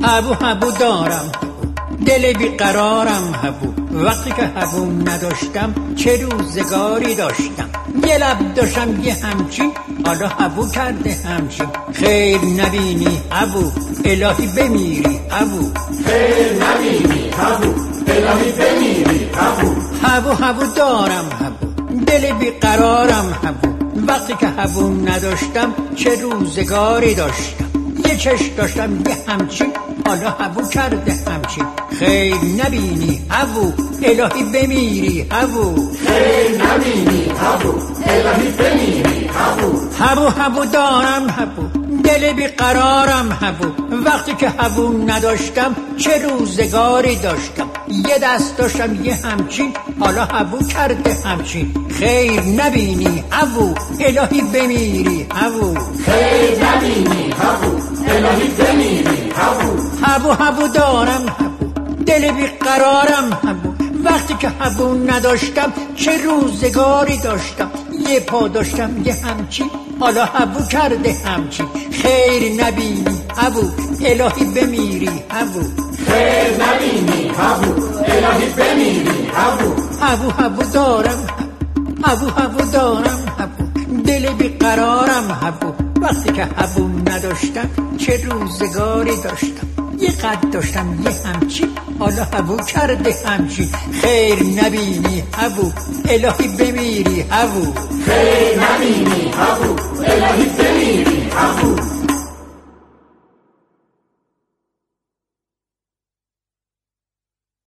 هبو هبو دارم دل بیقرارم هبو، وقتی که هبو نداشتم چه روزگاری داشتم. یه لب داشتم یه همچین، حالا هبو کرده همچین. خیر نبینی هبو الهی بمیری هبو، خیر نبینی هبو الهی بمیری هبو. هبو هبو دارم هبو دل بیقرارم هبو، وقتی که هبو نداشتم چه روزگاری داشتم. یه چشم داشتم یه همچین، حالا هبو کرده همچین. خیر نبینی هبو الهی بمیری هبو، خیر نبینی هبو الهی بمیری هبو. هبو هبو دارم هبو دل بیقرارم هبو، وقتی که هبو نداشتم چه روزگاری داشتم. یه دست داشتم یه همچین، حالا هبو کرده همچین. خیر نبینی هبو الهی بمیری هبو، خیر نبینی هبو الهی بمیری هبو. هبو هبو دارم هبو دل بیقرارم هبو، وقتی که هبو نداشتم چه روزگاری داشتم. یه پا داشتم یه همچین، حالا هبو کرده همچین. خیر نبینی هبو الهی بمیری هبو، خیر نبینی هبو الهی بمیری هبو. هبو هبو دارم هبو هبو دارم هبو دل بیقرارم هبو، وقتی که هبو نداشتم چه روزگاری داشتم. یه قد داشتم یه همچین، حالا هبو کرده همچین. خیر نبینی هبو الهی بمیری هبو، خیر نبینی هبو الهی بمیری هبو.